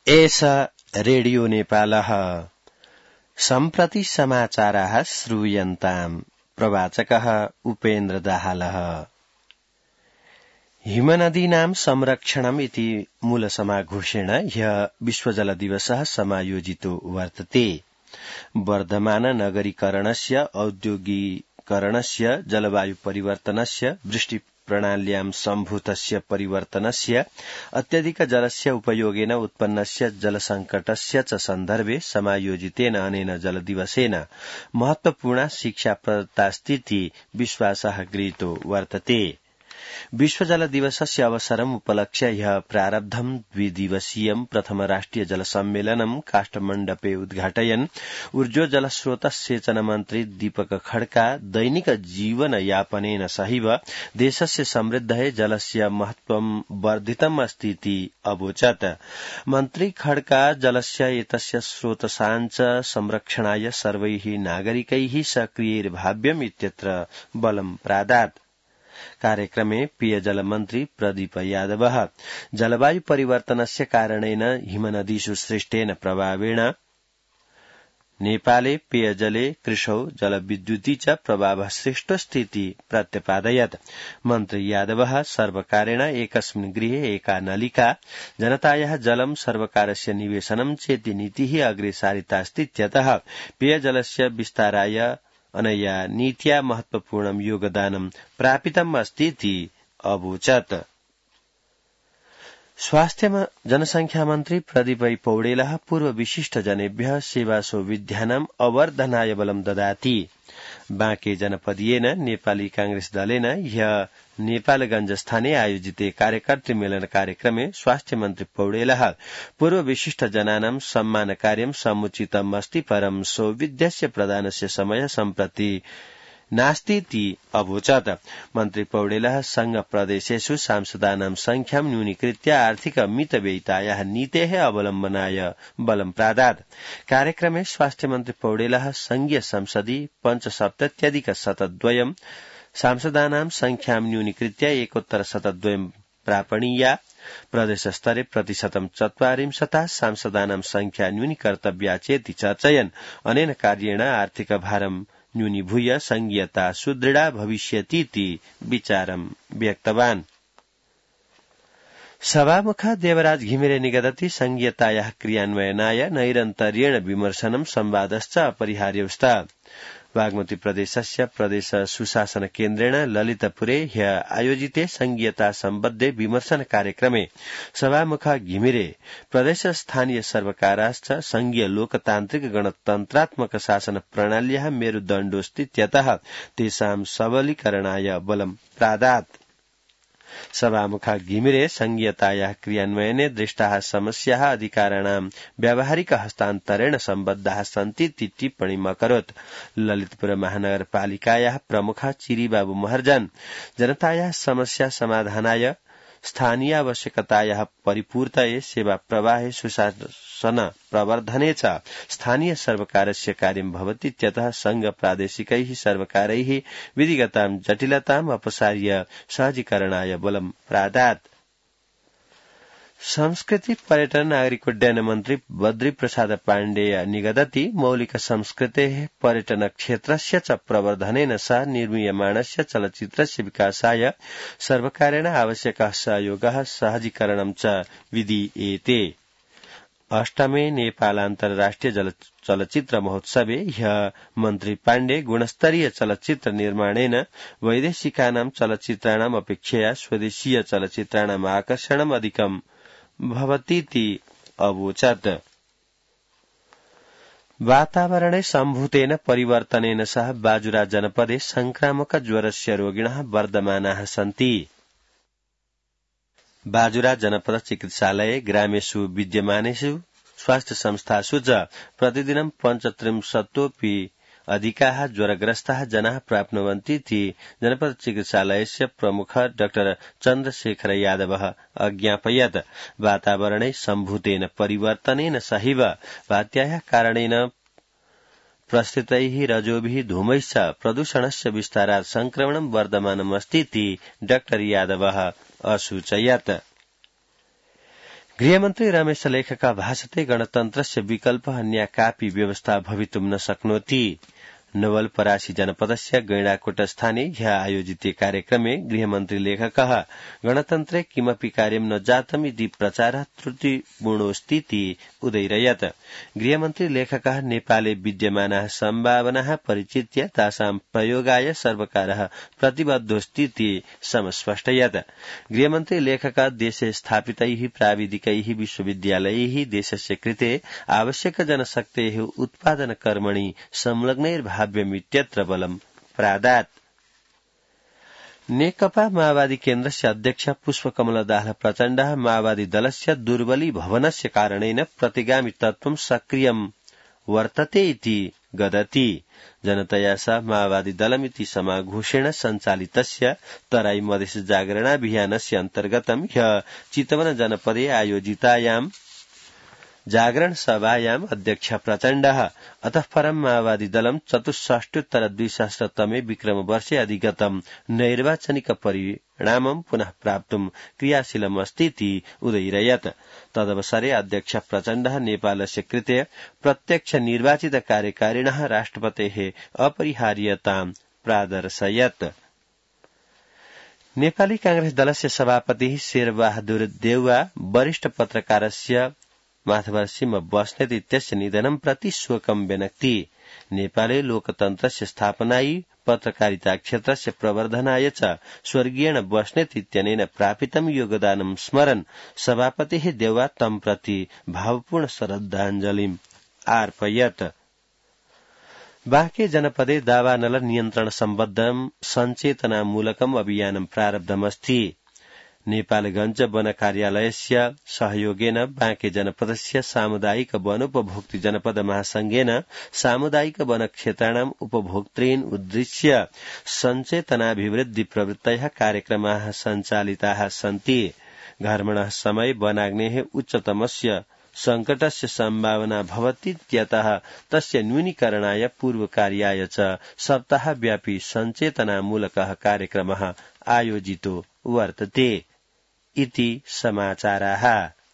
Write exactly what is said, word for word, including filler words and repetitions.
एष रेडियो नेपालः सम्प्रति समाचाराः श्रूयन्ताम्। प्रवाचकः उपेन्द्र दाहालः। हिमनदीनां संरक्षणम् इति मूलसमाघोषेण ह्यः विश्वजलदिवसः समायोजितो वर्तते। वर्धमान नगरीकरणस्य, औद्योगीकरणस्य, जलवायु परिवर्तनस्य, वृष्टि प्रणाल्यां सम्भूतस्य परिवर्तनस्य, अत्यधिक जलस्य उपयोगेन उत्पन्नस्य जलसङ्कटस्य च सन्दर्भे समायोजितेन अनेन जलदिवसेन महत्वपूर्णा शिक्षाप्रदत्तास्तीति विश्वासः गृहीतो वर्तते। विश्वजलदिवसस्य अवसरम् उपलक्ष्य ह्यः प्रारब्धम् द्विदिवसीयम् प्रथम राष्ट्रिय जलसम्मेलनम् काष्ठमण्डपे उद्घाटयन् ऊर्जोजलस्रोतसेचन मन्त्री दीपक खड्का दैनिक जीवनयापनेन सहैव देशस्य समृद्धये जलस्य महत्वम् वर्धितम् अस्तीति अवोचत्। मन्त्री खड्का जलस्य एतस्य स्रोतसाञ्च संरक्षणाय सर्वैः नागरिकैः सक्रियैर्भाव्यम् इत्यत्र बलम् प्रादात्। कार्यक्रमे पेयजल मन्त्री प्रदीप यादवः जलवायु परिवर्तनस्य कारणेन हिमनदीषु सृष्टेन प्रभावेण नेपाले पेयजले, कृषौ, जलविद्युती च प्रभावः सृष्टोऽस्तीति प्रत्यपादयत्। मन्त्री यादवः सर्वकारेण एकस्मिन् गृहे एका नलिका जनतायाः जलं सर्वकारस्य निवेशनं चेति नीतिः अग्रे सारितास्तीत्यतः पेयजलस्य विस्ताराय अनया नीत्या महत्वपूर्णं योगदानं प्रापितम् अस्तीति अवोचत्। स्वास्थ्य जनसंख्या मन्त्री प्रदीप पौडेलः पूर्व विशिष्ट जनेभ्यः सेवासौविध्यानाम् अवर्धनाय बलं ददाति। बाँके जनपदीयेन नेपाली कांग्रेस दलेन ह्यः नेपालगंज स्थाने आयोजिते कार्यकर्तृ मेलन कार्यक्रमे स्वास्थ्य मन्त्री पौडेलः पूर्व विशिष्ट जनानां सम्मान कार्यं समुचितम् अस्ति, परं सौविध्यस्य प्रदानस्य समय सम्प्रति नास्तीति अवोचत्। मन्त्री पौडेलः संघ प्रदेशेषु सांसदानां संख्यां न्यूनीकृत्य आर्थिक मितव्ययितायाः नीतेः अवलम्बनाय बलं प्रादात्। कार्यक्रमे स्वास्थ्य मन्त्री पौडेलः संघीय संसदि पञ्चसप्तत्यधिक शतद्वयम् सांसदानां संख्यां न्यूनीकृत्य एकोत्तर शतद्वयम् प्रापणीया, प्रदेश स्तरे प्रतिशतं चत्वारिंशता सांसदानां संख्या न्यूनीकर्तव्या चेति चर्चयन् अनेन कार्येण आर्थिक भारं न्यूनीभूय संघीयता सुदृढा भविष्यतीति विचारं व्यक्तवान्। सभामुख देवराज घिमिरे निगदति संघीयतायाः क्रियान्वयनाय नैरन्तर्येण विमर्शनं संवादश्च अपरिहार्य स्तः। बागमती प्रदेशस्य प्रदेश सुशासन केन्द्रेण ललितपुरे ह्यः आयोजिते संघीयता सम्बद्धे विमर्शन कार्यक्रमे सभामुख घिमिरे प्रदेश स्थानीय सर्वकाराश्च संघीय लोकतान्त्रिक गणतन्त्रात्मक शासन प्रणाल्याः मेरुदण्डोऽस्तीत्यतः तेषां सबलीकरणाय बलं प्रादात्। सभामुख घिमिरे संघीयतायाः क्रियान्वयने दृष्टाः समस्याः अधिकाराणां व्यावहारिक हस्तान्तरेण सम्बद्धाः सन्तीति टिप्पणीम् अकरोत्। ललितपुर महानगरपालिकायाः प्रमुख चिरीबाबु महर्जन जनतायाः समस्या समाधानाय स्थानीय आवश्यकतायाः परिपूर्तये सेवा प्रवाहे सुशासन प्रवर्धने च स्थानीय सर्वकारस्य कार्यं भवतीत्यतः संघ प्रादेशिकैः सर्वकारैः विधिगतां जटिलताम् अपसार्य सहजीकरणाय बलं प्रादात्। संस्कृति पर्यटन नागरिक उड्डयन मन्त्री बद्री प्रसाद पाण्डेय निगदति मौलिक संस्कृतेः पर्यटन क्षेत्रस्य च प्रवर्धनेन सह निर्मीयमाणस्य चलच्चित्रस्य विकासाय सर्वकारेण आवश्यकः सहयोगः सहजीकरणं च विधीयेते। अष्टमे नेपाल अन्तर्राष्ट्रिय चलच्चित्र महोत्सवे ह्यः मन्त्री पाण्डे गुणस्तरीय चलच्चित्र निर्माणेन वैदेशिकानां चलच्चित्राणाम् अपेक्षया स्वदेशीय चलच्चित्राणाम् आकर्षणम् अधिकम् भवतीति अवोचत्। वातावरणे सम्भूतेन परिवर्तनेन सह बाजुरा जनपदे संक्रामक ज्वरस्य रोगिणः वर्धमानाः सन्ति। बाजुरा जनपद चिकित्सालये ग्रामेषु विद्यमानेषु स्वास्थ्य संस्थासु च प्रतिदिनं पञ्चत्रिंशतोऽपि अधिकाः ज्वरग्रस्ताः जनाः प्राप्नुवन्तीति जनपद चिकित्सालयस्य प्रमुख डाक्टर चन्द्रशेखर यादवः अज्ञापयत्। वातावरणे सम्भूतेन परिवर्तनेन सहैव वात्यायाः कारणेन प्रस्तुतैः रजोभिः धूमैश्च प्रदूषणस्य विस्तारात् संक्रमणं वर्धमानम् अस्तीति डाक्टर यादवः असूचयत्। गृहमन्त्री रमेश लेखका भाषते गणतन्त्रस्य विकल्प अन्या कापि व्यवस्था भवितुं न शक्नोति। नवलपरासी जनपदस्य गैंडाकोट स्थाने ह्य आयोजिते कार्यक्रमे गृहमन्त्री लेखकः गणतन्त्रे किमपि कार्यं न जातम् इति प्रचारः त्रुटिपूर्णोऽस्तीति उदैरयत्। गृहमन्त्री लेखकः नेपाले विद्यमानाः सम्भावनाः परिचित्य तासां प्रयोगाय सर्वकारः प्रतिबद्धोऽस्तीति समस्पष्टयत्। गृहमन्त्री लेखकः देशे स्थापितैः प्राविधिकैः विश्वविद्यालयैः देशस्य कृते आवश्यक जनशक्तेः उत्पादन कर्मणि संलग्नैर्भाव्यमित्यत्र बलं प्रादात्। नेकपा माओवादी केन्द्रस्य अध्यक्ष पुष्पकमल दाहाल प्रचण्डः माओवादी दलस्य दुर्बली भवनस्य कारणेन प्रतिगामी तत्त्वं सक्रियं वर्तते इति गदति। जनतया सह माओवादी दलमिति समाघोषेण सञ्चालितस्य तराई मधेस जागरणाभियानस्य अन्तर्गतं ह्य चितवन जनपदे आयोजितायां जागरण सभायाम् अध्यक्ष प्रचण्डः अतः परं माओवादी दलं चतुष्षष्ट्युत्तर द्विसहस्रतमे विक्रम वर्षे अधिगतं नैर्वाचनिक परिणामं पुनः प्राप्तुं क्रियाशीलमस्तीति उदैरयत्। तदवसरे अध्यक्ष प्रचण्डः नेपालस्य कृते प्रत्यक्ष निर्वाचित कार्यकारिणः राष्ट्रपतेः अपरिहार्यतां प्रादर्शयत्। नेपाली कांग्रेस दलस्य सभापति शेरबहादुर देउवा वरिष्ठ पत्रकारस्य माथवर सिंह बस्नेत इत्यस्य निधनं प्रति शोकं व्यनक्ति। नेपाले लोकतन्त्रस्य स्थापनायै पत्रकारिता क्षेत्रस्य प्रवर्धनाय च स्वर्गीयेण बस्नेत इत्यनेन प्रापितं योगदानं स्मरन् सभापतिः देउवा तं प्रति भावपूर्ण श्रद्धाञ्जलिम् अर्पयत्। बाँके जनपदे दावानल नियन्त्रण सम्बद्धं सञ्चेतनामूलकम् अभियानं प्रारब्धमस्ति। नेपालगञ्ज वन कार्यालयस्य सहयोगेन बाँके जनपदस्य सामुदायिक वनोपभोक्तृ जनपद महासंघेन सामुदायिक वनक्षेत्राणाम् उपभोक्तॄन् उद्दिश्य सञ्चेतनाभिवृद्धि प्रवृत्तयः कार्यक्रमाः सञ्चालिताः सन्ति। घर्मणः समये वनाग्नेः उच्चतमस्य संकटस्य सम्भावना भवतीत्यतः तस्य न्यूनीकरणाय पूर्वकार्याय च सप्ताहव्यापी सञ्चेतनामूलकः कार्यक्रमः आयोजितो वर्तते इति समाचाराः।